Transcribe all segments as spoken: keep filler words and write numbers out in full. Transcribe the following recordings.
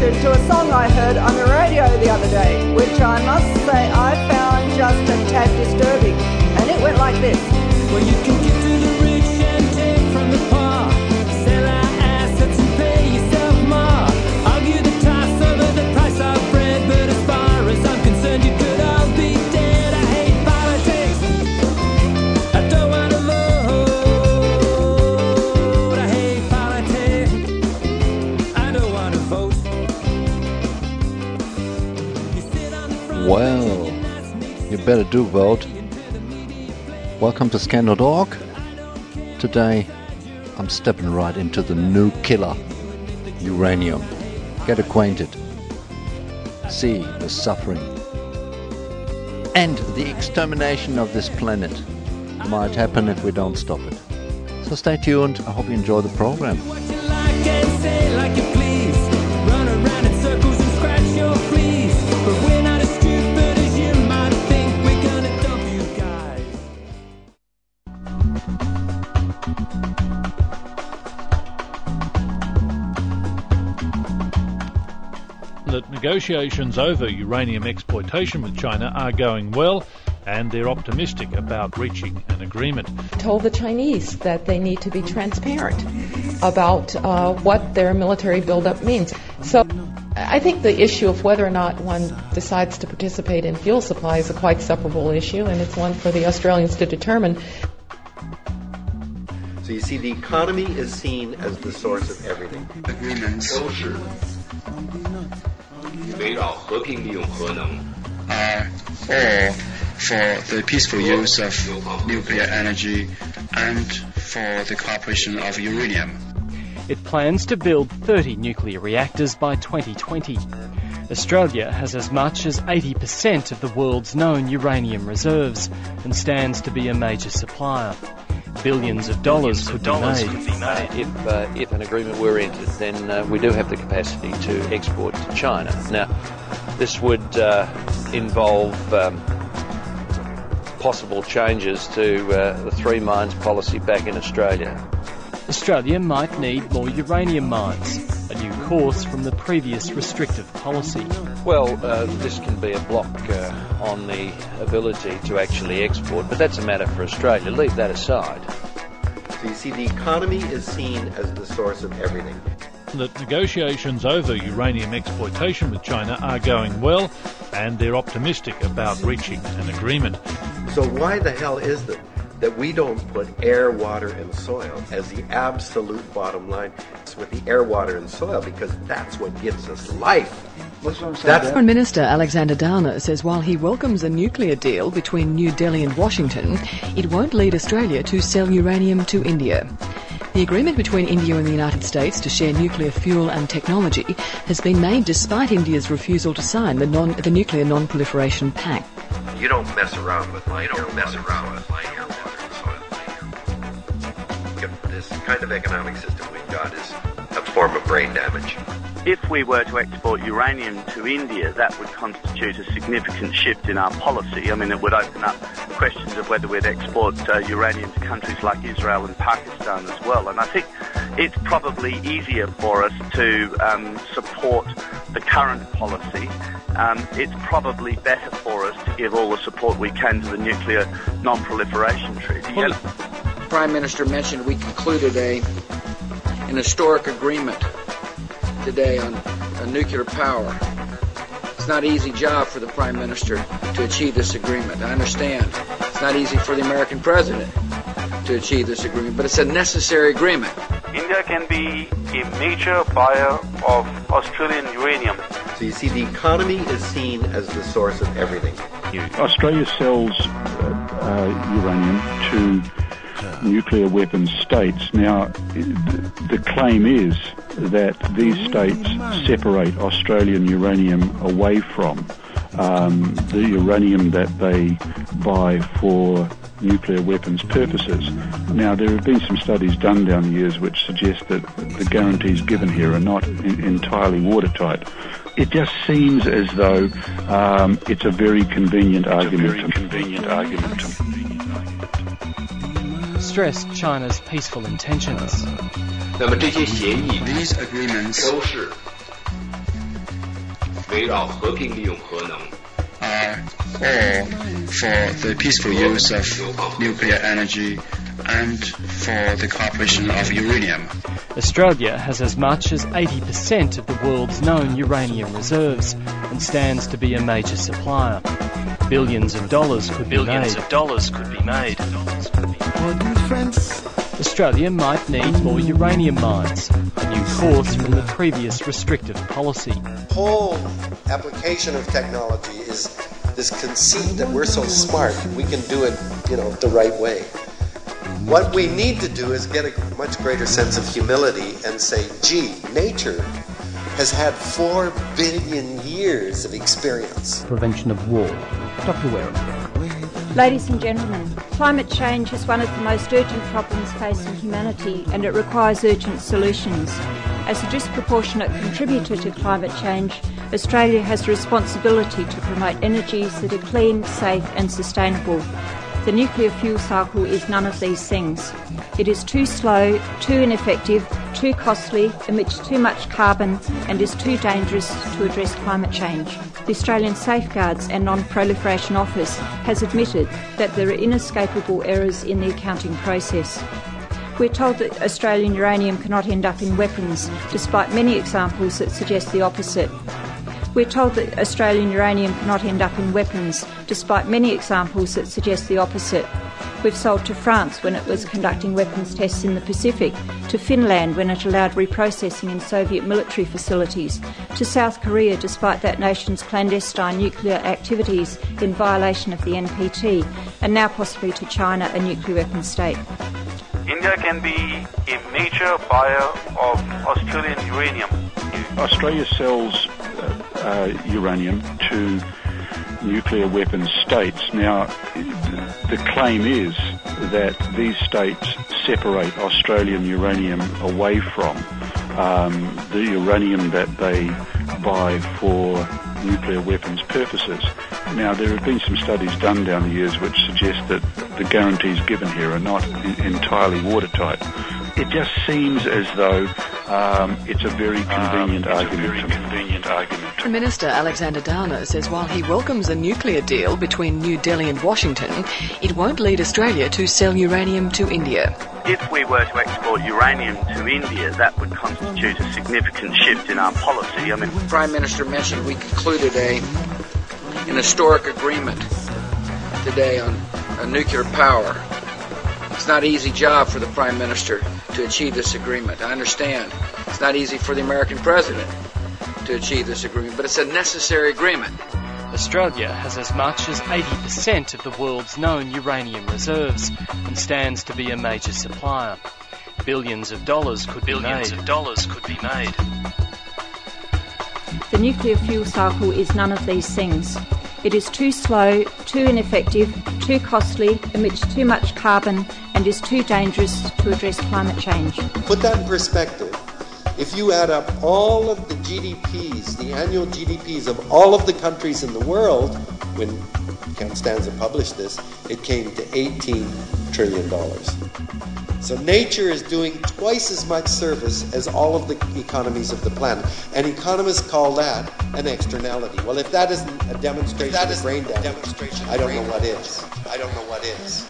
reaction to a song I heard on the radio the other day, which I must say I found just a tad disturbing. And it went like this. Well, you can give to the rich and take from the poor. Sell our assets and pay yourself more. Argue the toss over the price of bread, but as far as I'm concerned, you could all be dead. I hate politics. I don't want to vote. I hate politics. I don't want to vote. You sit on the front Well, you better do vote. Welcome to Scan dot org. Today I'm stepping right into the new killer, uranium. Get acquainted. See the suffering and the extermination of this planet might happen if we don't stop it. So stay tuned. I hope you enjoy the program. what you like and say like you please. Run around in circles and scratch your fleas. But we're not as stupid as you might think. We're gonna dump you guys. That negotiations over uranium exploitation with China are going well, and they're optimistic about reaching an agreement. Told the Chinese that they need to be transparent about uh, what their military buildup means. So I think the issue of whether or not one decides to participate in fuel supply is a quite separable issue, and it's one for the Australians to determine. So you see, the economy is seen as the source of everything. Agreements 都是围绕和平利用核能 are all for the peaceful use of nuclear energy and for the cooperation of uranium. It plans to build thirty nuclear reactors by twenty twenty. Australia has as much as eighty percent of the world's known uranium reserves and stands to be a major supplier. Billions of dollars could be made. If, uh, if an agreement were entered, then uh, we do have the capacity to export to China. Now, this would uh, involve um, possible changes to uh, the three mines policy back in Australia. Australia might need more uranium mines, a new course from the previous restrictive policy. Well, uh, this can be a block uh, on the ability to actually export, but that's a matter for Australia. Leave that aside. So you see, the economy is seen as the source of everything. That negotiations over uranium exploitation with China are going well, and they're optimistic about reaching an agreement. So why the hell is it that we don't put air, water, and soil as the absolute bottom line? It's with the air, water, and soil, because that's what gives us life. That's Foreign Minister Alexander Downer says while he welcomes a nuclear deal between New Delhi and Washington, it won't lead Australia to sell uranium to India. The agreement between India and the United States to share nuclear fuel and technology has been made despite India's refusal to sign the, non, the Nuclear Non-Proliferation Pact. You don't mess around with light. You don't mess around with light. This kind of economic system we've got is a form of brain damage. If we were to export uranium to India, that would constitute a significant shift in our policy. I mean, it would open up questions of whether we'd export uh, uranium to countries like Israel and Pakistan as well. And I think it's probably easier for us to um, support the current policy. Um, it's probably better for us to give all the support we can to the Nuclear Non-Proliferation Treaty. Well, the Prime Minister mentioned we concluded a an historic agreement today on, on nuclear power. It's not an easy job for the Prime Minister to achieve this agreement. I understand. It's not easy for the American President to achieve this agreement, but it's a necessary agreement. India can be a major buyer of Australian uranium. So you see, the economy is seen as the source of everything. Australia sells uh, uh, uranium to nuclear weapons states. Now, the claim is that these states separate Australian uranium away from um, the uranium that they buy for nuclear weapons purposes. Now, there have been some studies done down the years which suggest that the guarantees given here are not in- entirely watertight. It just seems as though um, it's a very convenient it's argument. A very convenient argument. Stressed China's peaceful intentions. These agreements 围绕和平利用核能 are all for the peaceful use of nuclear energy and for the cooperation of uranium. Australia has as much as eighty percent of the world's known uranium reserves and stands to be a major supplier. Billions of dollars could be Billions made. of dollars could be made. Australia might need more uranium mines, a new course from the previous restrictive policy. The whole application of technology is this conceit that we're so smart, we can do it, you know, the right way. What we need to do is get a much greater sense of humility and say, gee, nature has had four billion years of experience. Prevention of war. Doctor Wareham. Ladies and gentlemen, climate change is one of the most urgent problems facing humanity, and it requires urgent solutions. As a disproportionate contributor to climate change, Australia has a responsibility to promote energies that are clean, safe and sustainable. The nuclear fuel cycle is none of these things. It is too slow, too ineffective, too costly, emits too much carbon and is too dangerous to address climate change. The Australian Safeguards and Non-Proliferation Office has admitted that there are inescapable errors in the accounting process. We're told that Australian uranium cannot end up in weapons, despite many examples that suggest the opposite. We're told that Australian uranium cannot end up in weapons, despite many examples that suggest the opposite. We've sold to France when it was conducting weapons tests in the Pacific, to Finland when it allowed reprocessing in Soviet military facilities, to South Korea despite that nation's clandestine nuclear activities in violation of the N P T, and now possibly to China, a nuclear weapons state. India can be a major buyer of Australian uranium. Australia sells uh, uh, uranium to nuclear weapons states. Now, the claim is that these states separate Australian uranium away from um, the uranium that they buy for nuclear weapons purposes. Now, there have been some studies done down the years which suggest that the guarantees given here are not I- entirely watertight. It just seems as though um, it's a very convenient um, argument. A very convenient argument. Prime Minister Alexander Downer says while he welcomes a nuclear deal between New Delhi and Washington, it won't lead Australia to sell uranium to India. If we were to export uranium to India, that would constitute a significant shift in our policy. I mean, The Prime Minister mentioned we concluded a an historic agreement today on, on nuclear power. It's not an easy job for the Prime Minister to achieve this agreement. I understand. It's not easy for the American President to achieve this agreement, but it's a necessary agreement. Australia has as much as eighty percent of the world's known uranium reserves and stands to be a major supplier. Billions of dollars could be made. Billions of dollars could be made. The nuclear fuel cycle is none of these things. It is too slow, too ineffective, too costly, emits too much carbon and is too dangerous to address climate change. Put that in perspective. If you add up all of the G D Ps, the annual G D Ps of all of the countries in the world, when Constanza published this, it came to eighteen trillion dollars. So nature is doing twice as much service as all of the economies of the planet. And economists call that an externality. Well, if that isn't a demonstration that of brain damage, demonstration I don't know what is. I don't know what is.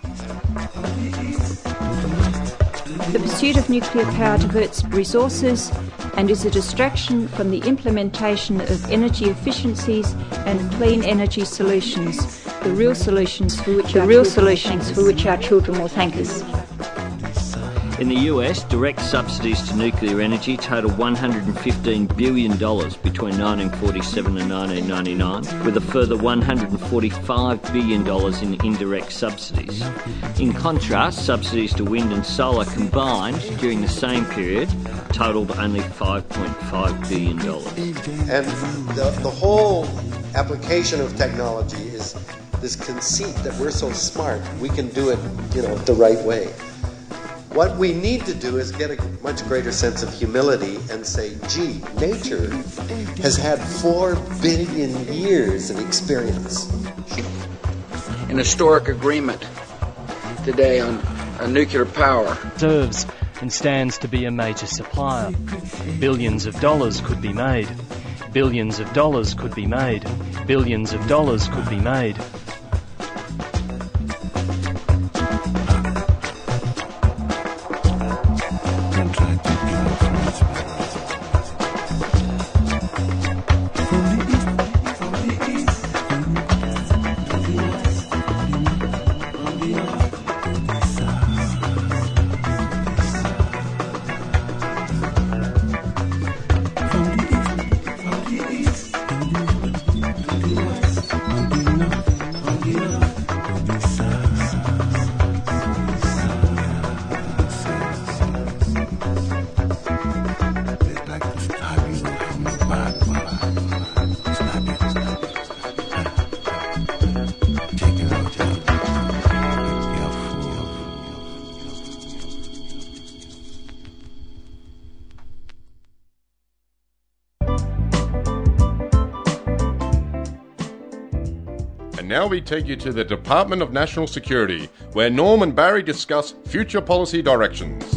The pursuit of nuclear power diverts resources and is a distraction from the implementation of energy efficiencies and clean energy solutions, the real solutions for which, our, real solutions for which our children will thank us. In the U S, direct subsidies to nuclear energy total one hundred fifteen billion dollars between nineteen forty-seven and nineteen ninety-nine, with a further one hundred forty-five billion dollars in indirect subsidies. In contrast, subsidies to wind and solar combined during the same period totaled only five point five billion dollars. And the, the whole application of technology is this conceit that we're so smart, we can do it, you know, the right way. What we need to do is get a much greater sense of humility and say, gee, nature has had four billion years of experience. An historic agreement today on, on nuclear power. Reserves and stands to be a major supplier. Billions of dollars could be made. Billions of dollars could be made. Billions of dollars could be made. And now we take you to the Department of National Security, where Norm and Barry discuss future policy directions.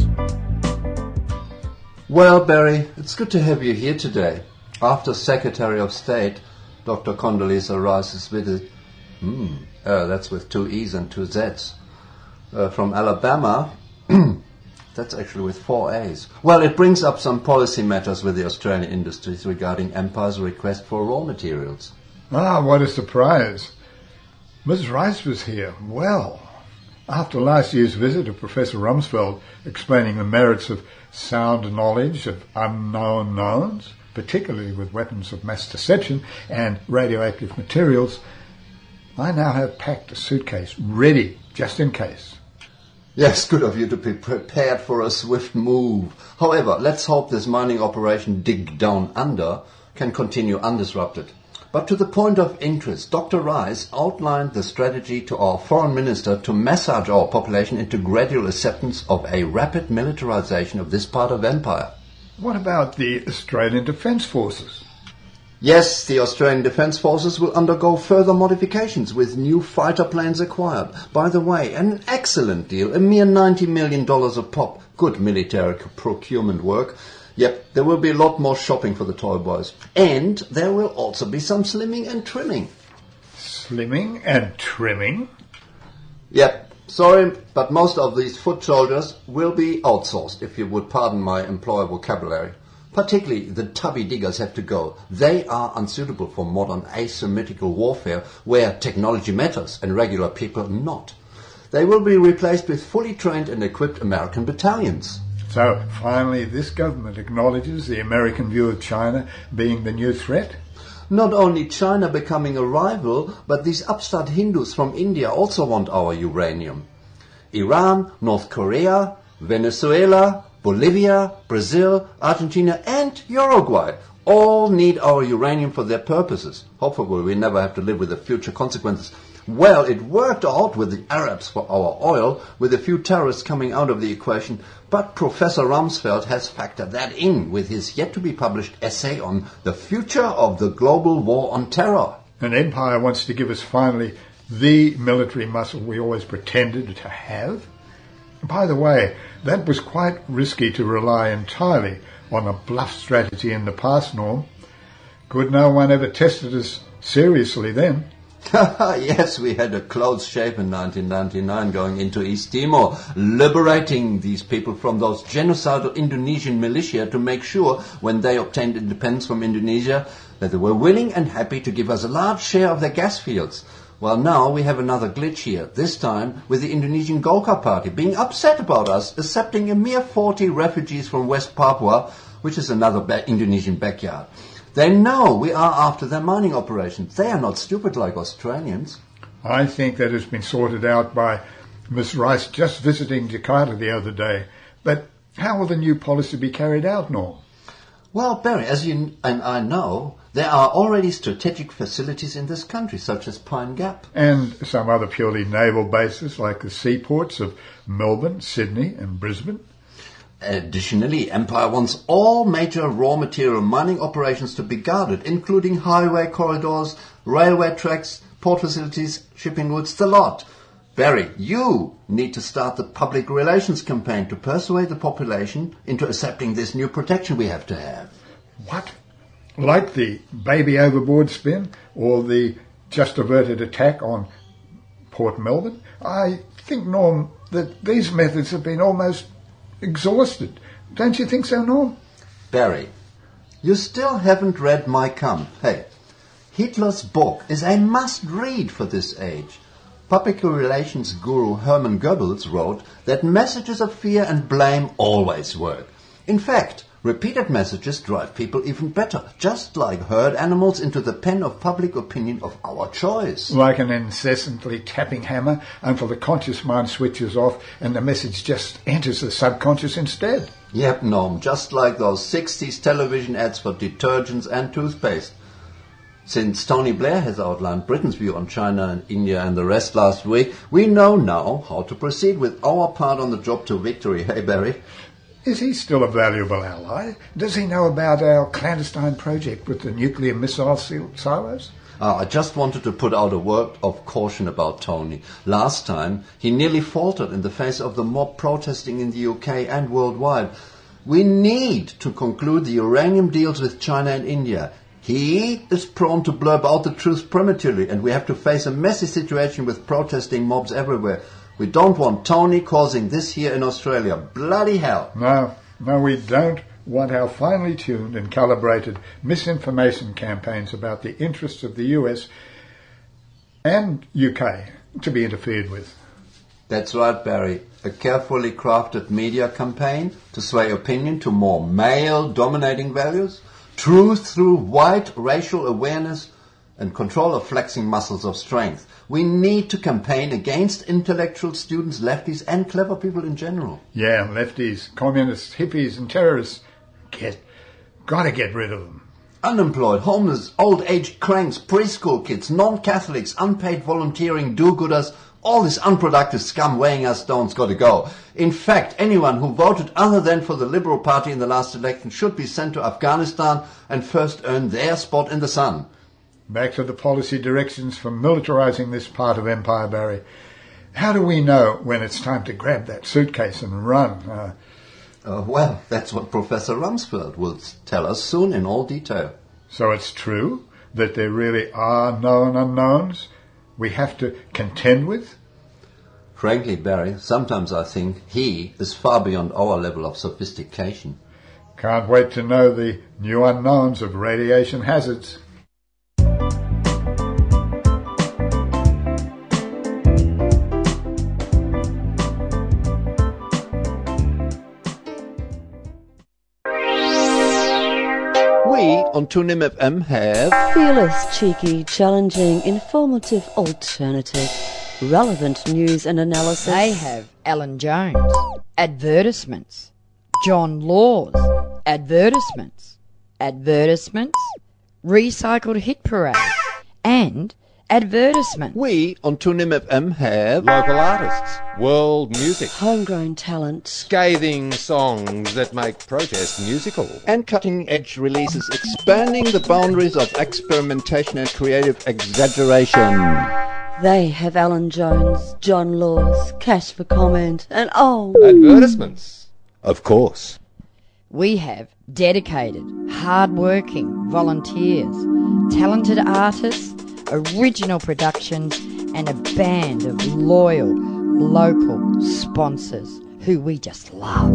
Well, Barry, it's good to have you here today. After Secretary of State, Doctor Condoleezza Rice's visit, hmm, uh, that's with two E's and two Z's, uh, from Alabama, that's actually with four A's. Well, it brings up some policy matters with the Australian industries regarding Empire's request for raw materials. Ah, what a surprise. Miz Rice was here. Well, after last year's visit of Professor Rumsfeld explaining the merits of sound knowledge of unknown knowns, particularly with weapons of mass deception and radioactive materials, I now have packed a suitcase ready just in case. Yes, good of you to be prepared for a swift move. However, let's hope this mining operation Dig Down Under can continue undisrupted. But to the point of interest, Doctor Rice outlined the strategy to our foreign minister to massage our population into gradual acceptance of a rapid militarization of this part of empire. What about the Australian Defence Forces? Yes, the Australian Defence Forces will undergo further modifications with new fighter planes acquired. By the way, an excellent deal, a mere ninety million dollars a pop. Good military procurement work. Yep, there will be a lot more shopping for the toy boys. And there will also be some slimming and trimming. Slimming and trimming? Yep, sorry, but most of these foot soldiers will be outsourced, if you would pardon my employer vocabulary. Particularly the tubby diggers have to go. They are unsuitable for modern asymmetrical warfare where technology matters and regular people not. They will be replaced with fully trained and equipped American battalions. So, finally, this government acknowledges the American view of China being the new threat? Not only China becoming a rival, but these upstart Hindus from India also want our uranium. Iran, North Korea, Venezuela, Bolivia, Brazil, Argentina and Uruguay all need our uranium for their purposes. Hopefully we never have to live with the future consequences. Well, it worked out with the Arabs for our oil, with a few terrorists coming out of the equation, but Professor Rumsfeld has factored that in with his yet-to-be-published essay on the future of the global war on terror. An empire wants to give us finally the military muscle we always pretended to have. By the way, that was quite risky to rely entirely on a bluff strategy in the past, Norm. Could no one ever tested us seriously then? Yes, we had a close shave in nineteen ninety-nine going into East Timor, liberating these people from those genocidal Indonesian militia to make sure, when they obtained independence from Indonesia, that they were willing and happy to give us a large share of their gas fields. Well, now we have another glitch here, this time with the Indonesian Golkar Party being upset about us accepting a mere forty refugees from West Papua, which is another ba- Indonesian backyard. They know we are after their mining operations. They are not stupid like Australians. I think that has been sorted out by Miss Rice just visiting Jakarta the other day. But how will the new policy be carried out, Norm? Well, Barry, as you and I know, there are already strategic facilities in this country, such as Pine Gap. And some other purely naval bases like the seaports of Melbourne, Sydney and Brisbane. Additionally, Empire wants all major raw material mining operations to be guarded, including highway corridors, railway tracks, port facilities, shipping routes, the lot. Barry, you need to start the public relations campaign to persuade the population into accepting this new protection we have to have. What? like the baby overboard spin or the just averted attack on Port Melbourne. I think, Norm, that these methods have been almost exhausted. Don't you think so, Norm? Barry, you still haven't read Mein Kampf. Hey, Hitler's book is a must-read for this age. Public relations guru Hermann Goebbels wrote that messages of fear and blame always work. In fact, repeated messages drive people even better, just like herd animals into the pen of public opinion of our choice. Like an incessantly tapping hammer until the conscious mind switches off and the message just enters the subconscious instead. Yep, Norm, just like those sixties television ads for detergents and toothpaste. Since Tony Blair has outlined Britain's view on China and India and the rest last week, we know now how to proceed with our part on the job to victory. Hey, Barry? Is he still a valuable ally? Does he know about our clandestine project with the nuclear missile silos? Uh, I just wanted to put out a word of caution about Tony. Last time, he nearly faltered in the face of the mob protesting in the U K and worldwide. We need to conclude the uranium deals with China and India. He is prone to blurb out the truth prematurely, and we have to face a messy situation with protesting mobs everywhere. We don't want Tony causing this here in Australia. Bloody hell. No, no, we don't want our finely tuned and calibrated misinformation campaigns about the interests of the U S and U K to be interfered with. That's right, Barry. A carefully crafted media campaign to sway opinion to more male-dominating values, truth through white racial awareness, and control of flexing muscles of strength. We need to campaign against intellectual students, lefties, and clever people in general. Yeah, lefties, communists, hippies, and terrorists. Get, gotta get rid of them. Unemployed, homeless, old-aged cranks, preschool kids, non-Catholics, unpaid volunteering do-gooders, all this unproductive scum weighing us down's got to go. In fact, anyone who voted other than for the Liberal Party in the last election should be sent to Afghanistan and first earn their spot in the sun. Back to the policy directions for militarising this part of Empire, Barry. How do we know when it's time to grab that suitcase and run? Uh, uh, well, that's what Professor Rumsfeld will tell us soon in all detail. So it's true that there really are known unknowns we have to contend with? Frankly, Barry, sometimes I think he is far beyond our level of sophistication. Can't wait to know the new unknowns of radiation hazards. On two N I M F M have fearless, cheeky, challenging, informative, alternative, relevant news and analysis. They have Alan Jones, advertisements, John Laws, advertisements, advertisements, recycled hit parade, and advertisement. We on two N I M F M have local artists, world music, homegrown talent, scathing songs that make protest musical, and cutting-edge releases expanding the boundaries of experimentation and creative exaggeration. They have Alan Jones, John Laws, Cash for Comment, and oh, advertisements. Of course. We have dedicated, hard-working volunteers, talented artists, original productions, and a band of loyal local sponsors who we just love.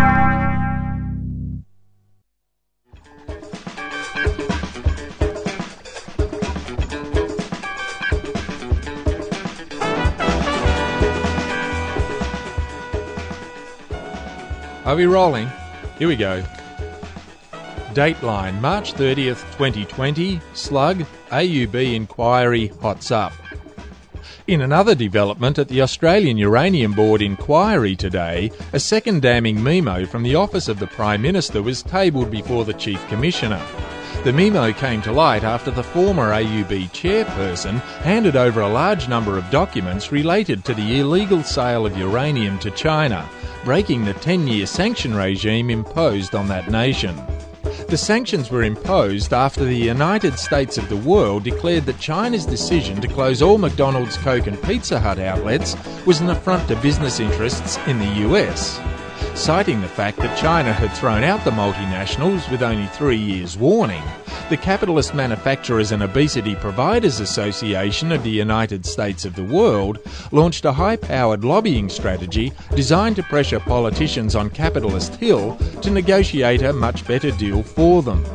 Are we rolling? Here we go. Dateline, March thirtieth, twenty twenty, Slug, A U B inquiry hots up. In another development at the Australian Uranium Board inquiry today, a second damning memo from the Office of the Prime Minister was tabled before the Chief Commissioner. The memo came to light after the former A U B chairperson handed over a large number of documents related to the illegal sale of uranium to China, breaking the ten-year sanction regime imposed on that nation. The sanctions were imposed after the United States of the world declared that China's decision to close all McDonald's, Coke and Pizza Hut outlets was an affront to business interests in the U S. Citing the fact that China had thrown out the multinationals with only three years' warning, the Capitalist Manufacturers and Obesity Providers Association of the United States of the World launched a high-powered lobbying strategy designed to pressure politicians on Capitalist Hill to negotiate a much better deal for them.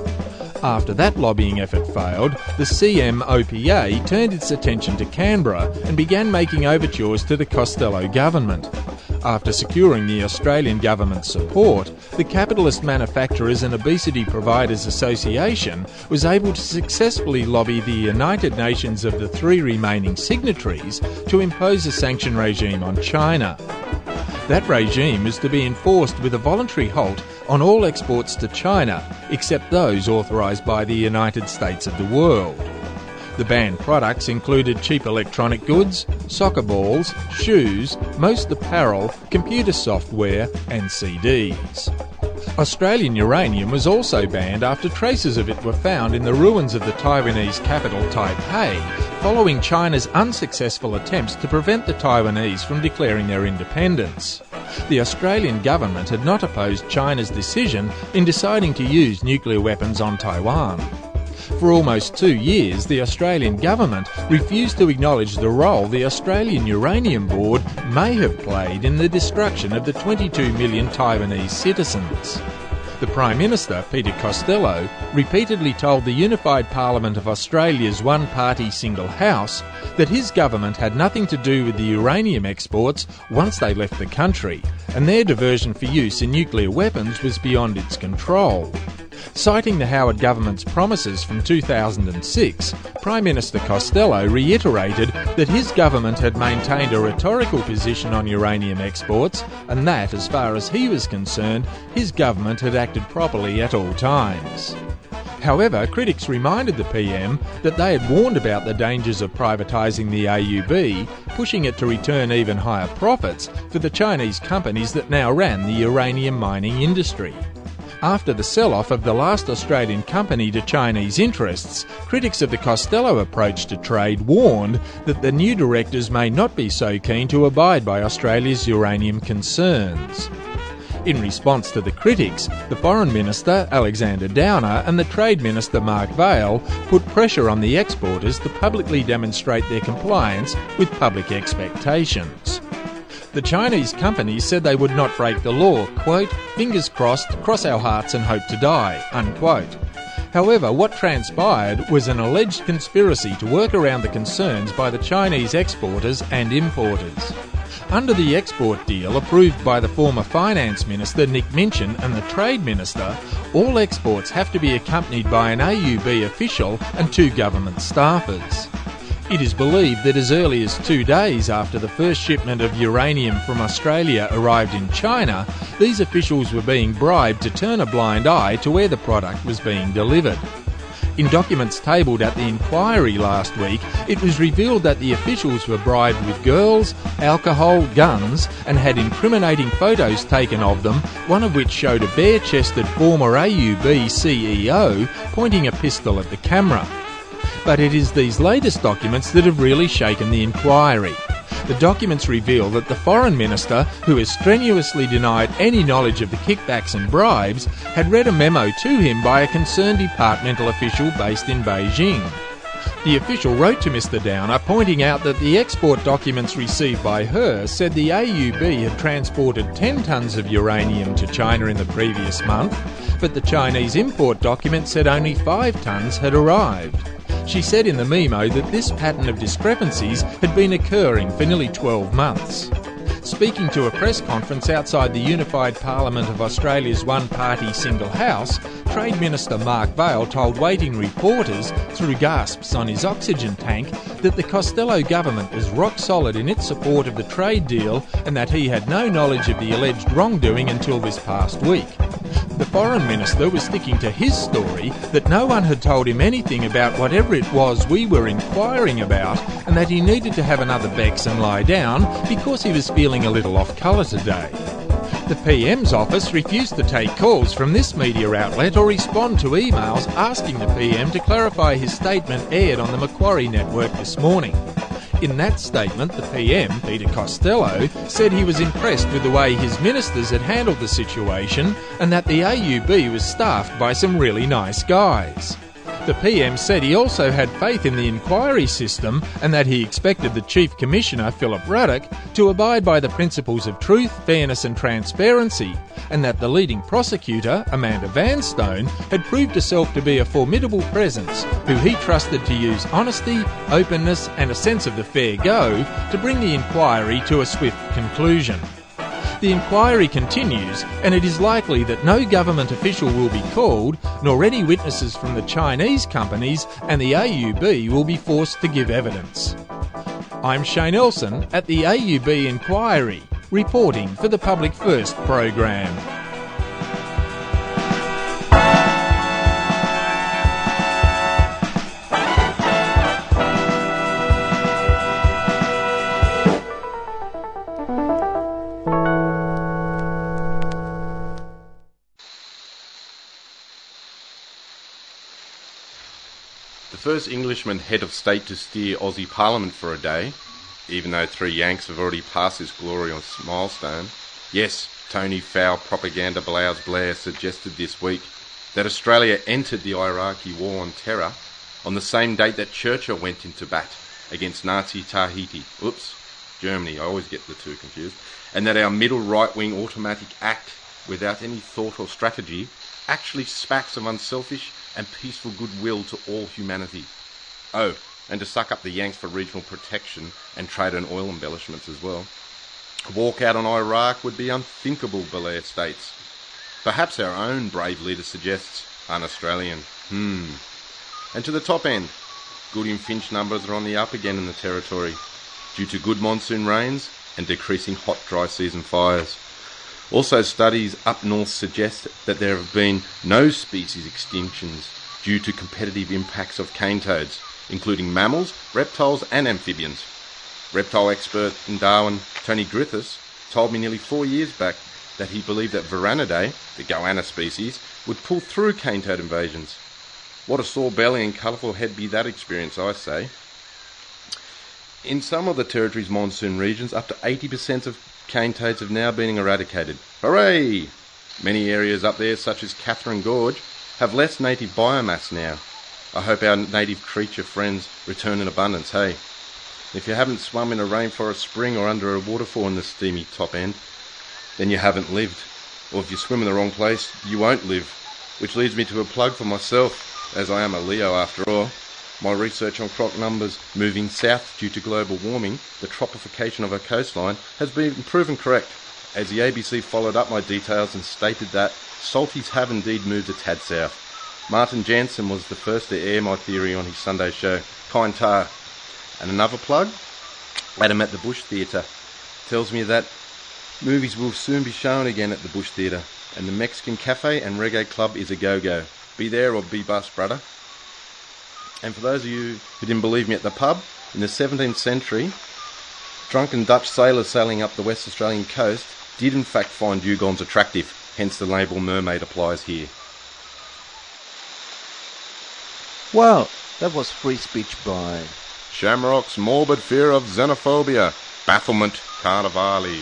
After that lobbying effort failed, the C M O P A turned its attention to Canberra and began making overtures to the Costello government. After securing the Australian government's support, the Capitalist Manufacturers and Obesity Providers Association was able to successfully lobby the United Nations of the three remaining signatories to impose a sanction regime on China. That regime is to be enforced with a voluntary halt on all exports to China, except those authorised by the United States of the world. The banned products included cheap electronic goods, soccer balls, shoes, most apparel, computer software and C Ds. Australian uranium was also banned after traces of it were found in the ruins of the Taiwanese capital Taipei, following China's unsuccessful attempts to prevent the Taiwanese from declaring their independence. The Australian government had not opposed China's decision in deciding to use nuclear weapons on Taiwan. For almost two years, the Australian government refused to acknowledge the role the Australian Uranium Board may have played in the destruction of the twenty-two million Taiwanese citizens. The Prime Minister, Peter Costello, repeatedly told the Unified Parliament of Australia's one-party single house that his government had nothing to do with the uranium exports once they left the country, and their diversion for use in nuclear weapons was beyond its control. Citing the Howard government's promises from two thousand six, Prime Minister Costello reiterated that his government had maintained a rhetorical position on uranium exports and that, as far as he was concerned, his government had acted properly at all times. However, critics reminded the P M that they had warned about the dangers of privatising the A U B, pushing it to return even higher profits for the Chinese companies that now ran the uranium mining industry. After the sell-off of the last Australian company to Chinese interests, critics of the Costello approach to trade warned that the new directors may not be so keen to abide by Australia's uranium concerns. In response to the critics, the Foreign Minister, Alexander Downer, and the Trade Minister, Mark Vaile, put pressure on the exporters to publicly demonstrate their compliance with public expectations. The Chinese companies said they would not break the law, quote, fingers crossed, cross our hearts and hope to die, unquote. However, what transpired was an alleged conspiracy to work around the concerns by the Chinese exporters and importers. Under the export deal approved by the former Finance Minister Nick Minchin and the Trade Minister, all exports have to be accompanied by an A U B official and two government staffers. It is believed that as early as two days after the first shipment of uranium from Australia arrived in China, these officials were being bribed to turn a blind eye to where the product was being delivered. In documents tabled at the inquiry last week, it was revealed that the officials were bribed with girls, alcohol, guns, and had incriminating photos taken of them, one of which showed a bare-chested former A U B C E O pointing a pistol at the camera. But it is these latest documents that have really shaken the inquiry. The documents reveal that the Foreign Minister, who has strenuously denied any knowledge of the kickbacks and bribes, had read a memo to him by a concerned departmental official based in Beijing. The official wrote to Mister Downer pointing out that the export documents received by her said the A U B had transported ten tonnes of uranium to China in the previous month, but the Chinese import document said only five tonnes had arrived. She said in the memo that this pattern of discrepancies had been occurring for nearly twelve months. Speaking to a press conference outside the Unified Parliament of Australia's one-party single house, Trade Minister Mark Vaile told waiting reporters, through gasps on his oxygen tank, that the Costello government was rock solid in its support of the trade deal and that he had no knowledge of the alleged wrongdoing until this past week. The Foreign Minister was sticking to his story that no one had told him anything about whatever it was we were inquiring about and that he needed to have another Bex and lie down because he was feeling a little off colour today. The P M's office refused to take calls from this media outlet or respond to emails asking the P M to clarify his statement aired on the Macquarie network this morning. In that statement, the P M, Peter Costello, said he was impressed with the way his ministers had handled the situation and that the A U B was staffed by some really nice guys. The P M said he also had faith in the inquiry system and that he expected the Chief Commissioner, Philip Ruddock, to abide by the principles of truth, fairness and transparency, and that the leading prosecutor, Amanda Vanstone, had proved herself to be a formidable presence who he trusted to use honesty, openness and a sense of the fair go to bring the inquiry to a swift conclusion. The inquiry continues, and it is likely that no government official will be called, nor any witnesses from the Chinese companies, and the A U B will be forced to give evidence. I'm Shane Elson at the A U B Inquiry, reporting for the Public First program. The first Englishman head of state to steer Aussie Parliament for a day, even though three Yanks have already passed this glorious milestone. Yes, Tony Foul propaganda Blaus Blair suggested this week that Australia entered the Iraqi war on terror on the same date that Churchill went into bat against Nazi Tahiti. Oops, Germany, I always get the two confused. And that our middle right-wing automatic act, without any thought or strategy, actually smacks of unselfish and peaceful goodwill to all humanity. Oh, and to suck up the Yanks for regional protection and trade and oil embellishments as well. A walkout on Iraq would be unthinkable, Blair states. Perhaps our own brave leader suggests un-Australian. Hmm. And to the top end, Gooding Finch numbers are on the up again in the territory, due to good monsoon rains and decreasing hot dry season fires. Also, studies up north suggest that there have been no species extinctions due to competitive impacts of cane toads, including mammals, reptiles and amphibians. Reptile expert in Darwin, Tony Griffiths, told me nearly four years back that he believed that Varanidae, the goanna species, would pull through cane toad invasions. What a sore belly and colourful head be that experience, I say. In some of the territory's monsoon regions, up to eighty percent of cane toads have now been eradicated. Hooray! Many areas up there, such as Catherine Gorge, have less native biomass now. I hope our native creature friends return in abundance, hey? If you haven't swum in a rainforest spring or under a waterfall in the steamy top end, then you haven't lived. Or if you swim in the wrong place, you won't live. Which leads me to a plug for myself, as I am a Leo after all. My research on croc numbers moving south due to global warming, the tropification of our coastline, has been proven correct, as the A B C followed up my details and stated that salties have indeed moved a tad south. Martin Jansen was the first to air my theory on his Sunday show, Kind Tar. And another plug, Adam at the Bush Theatre, tells me that movies will soon be shown again at the Bush Theatre, and the Mexican Cafe and Reggae Club is a go-go. Be there or be bust, brother. And for those of you who didn't believe me at the pub, in the seventeenth century, drunken Dutch sailors sailing up the West Australian coast did in fact find dugongs attractive, hence the label mermaid applies here. Well, that was Free Speech by Shamrock's Morbid Fear of Xenophobia, Bafflement Carnivali.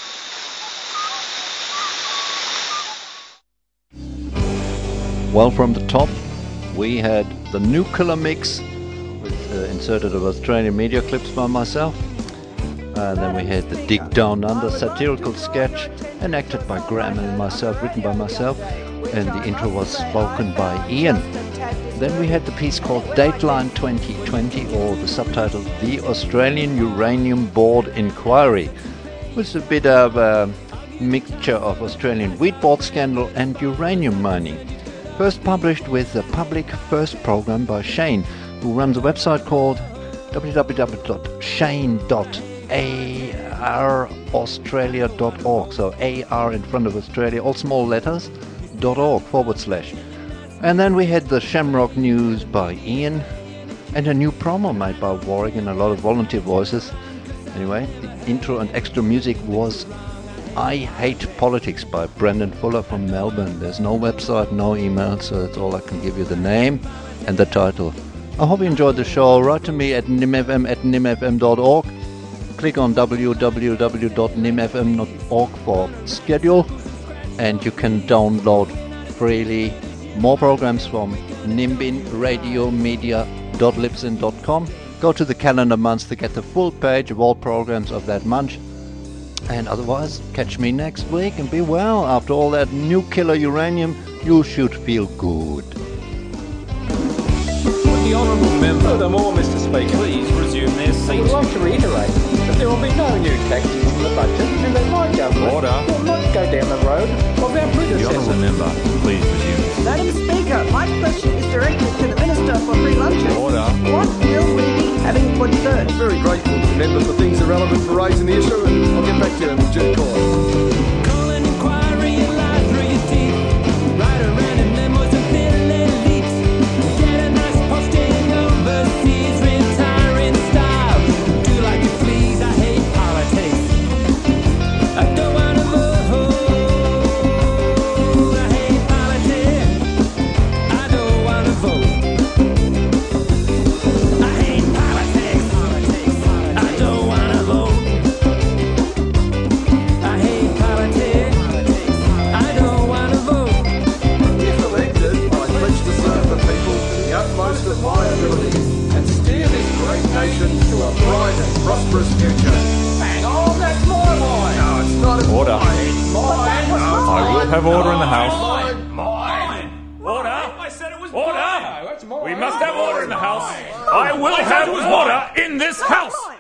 Well, from the top, we had the Nuclear Mix, with uh, inserted of Australian media clips by myself. And then we had the Dig Down Under satirical sketch, enacted by Graham and myself, written by myself. And the intro was spoken by Ian. Then we had the piece called Dateline twenty twenty, or the subtitle The Australian Uranium Board Inquiry, which is a bit of a mixture of Australian wheat board scandal and uranium mining. First published with the Public First program by Shane, who runs a website called w w w dot shane dot a r australia dot org. So A R in front of Australia, all small letters, dot org forward slash. And then we had the Shamrock News by Ian, and a new promo made by Warwick and a lot of volunteer voices. Anyway, the intro and extra music was I Hate Politics by Brendan Fuller from Melbourne. There's no website, no email, so that's all I can give you, the name and the title. I hope you enjoyed the show. Write to me at nimfm at nimfm dot org. Click on w w w dot nimfm dot org for schedule, and you can download freely more programs from nimbin radio media dot libsyn dot com. Go to the calendar month to get the full page of all programs of that month. And otherwise, catch me next week and be well. After all that nuclear uranium, you should feel good. Would the honourable member... Furthermore, Mister Speaker, please resume their seat. I would like to reiterate that there will be no new taxes on the budget and that my government Order. will not go down the road of our predecessors. The honourable member, please resume. Madam Speaker, my question is directed to the Minister for Free Lunches. Order. What bill will he be having put first? I'm very grateful to the member for things that are relevant for raising the issue, and I'll get back to you in due course. Call an inquiry and lie through your teeth. Write around in memos and fill in leaks. Get a nice posting overseas, retire in style. Do like you please, I hate politics. I don't wanna vote. I hate politics. I don't wanna vote. I hate politics. I don't wanna vote. I hate politics. I don't wanna vote. If elected, I pledge to serve the people to the utmost of my ability and steer this great nation to a bright and prosperous future. Hang on, that's my line. No, it's not a Order. It's mine. I will have order in the House. Mine. Mine. Order. I said it was order. That's mine. We must have order in the House. I will have order in this House.